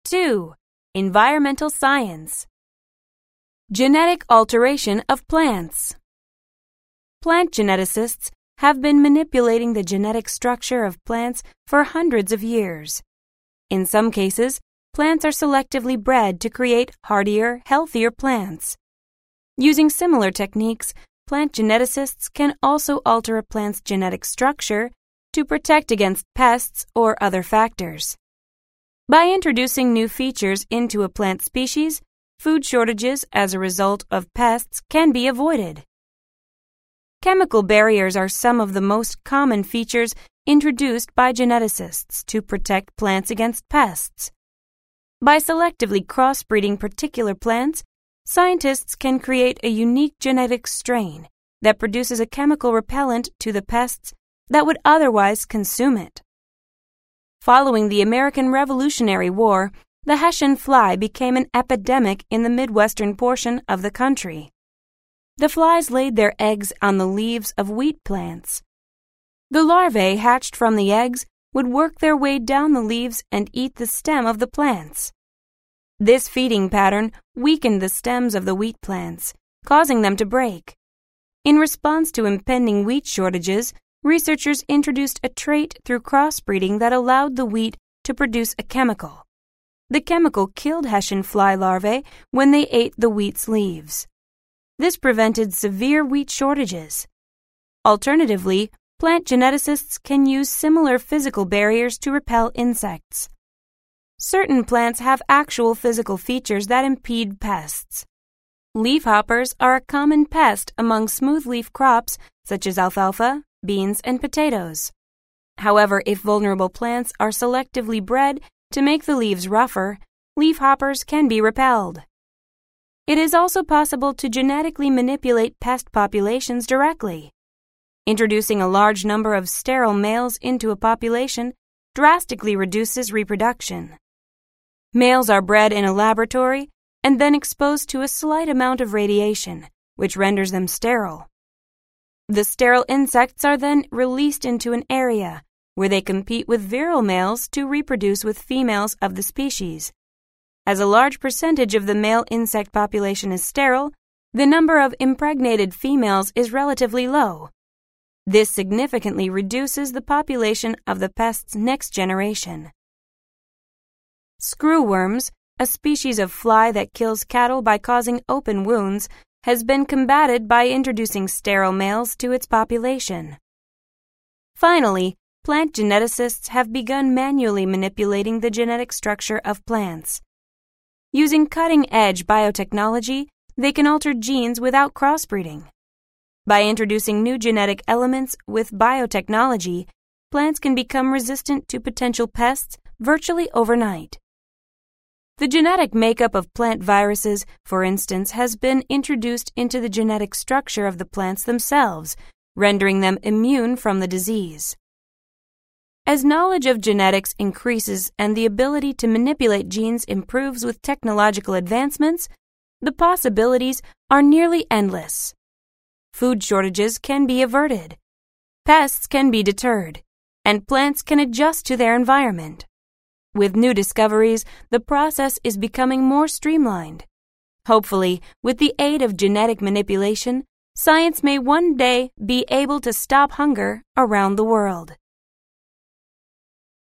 2. Environmental science. Genetic alteration of plants. Plant geneticists have been manipulating the genetic structure of plants for hundreds of years. In some cases, plants are selectively bred to create hardier, healthier plants. Using similar techniques, plant geneticists can also alter a plant's genetic structure to protect against pests or other factors. By introducing new features into a plant species, food shortages as a result of pests can be avoided. Chemical barriers are some of the most common features introduced by geneticists to protect plants against pests. By selectively crossbreeding particular plants, scientists can create a unique genetic strain that produces a chemical repellent to the pests that would otherwise consume it. Following the American Revolutionary War, the Hessian fly became an epidemic in the Midwestern portion of the country. The flies laid their eggs on the leaves of wheat plants. The larvae hatched from the eggs would work their way down the leaves and eat the stem of the plants. This feeding pattern weakened the stems of the wheat plants, causing them to break. In response to impending wheat shortages, researchers introduced a trait through crossbreeding that allowed the wheat to produce a chemical. The chemical killed Hessian fly larvae when they ate the wheat's leaves. This prevented severe wheat shortages. Alternatively, plant geneticists can use similar physical barriers to repel insects. Certain plants have actual physical features that impede pests. Leafhoppers are a common pest among smoothleaf crops such as alfalfa, beans, and potatoes. However, if vulnerable plants are selectively bred to make the leaves rougher, leafhoppers can be repelled. It is also possible to genetically manipulate pest populations directly. Introducing a large number of sterile males into a population drastically reduces reproduction. Males are bred in a laboratory and then exposed to a slight amount of radiation, which renders them sterile. The sterile insects are then released into an area where they compete with virile males to reproduce with females of the species. As a large percentage of the male insect population is sterile, the number of impregnated females is relatively low. This significantly reduces the population of the pest's next generation. Screwworms, a species of fly that kills cattle by causing open wounds, has been combated by introducing sterile males to its population. Finally, plant geneticists have begun manually manipulating the genetic structure of plants. Using cutting-edge biotechnology, they can alter genes without crossbreeding. By introducing new genetic elements with biotechnology, plants can become resistant to potential pests virtually overnight. The genetic makeup of plant viruses, for instance, has been introduced into the genetic structure of the plants themselves, rendering them immune from the disease. As knowledge of genetics increases and the ability to manipulate genes improves with technological advancements, the possibilities are nearly endless. Food shortages can be averted, pests can be deterred, and plants can adjust to their environment. With new discoveries, the process is becoming more streamlined. Hopefully, with the aid of genetic manipulation, science may one day be able to stop hunger around the world.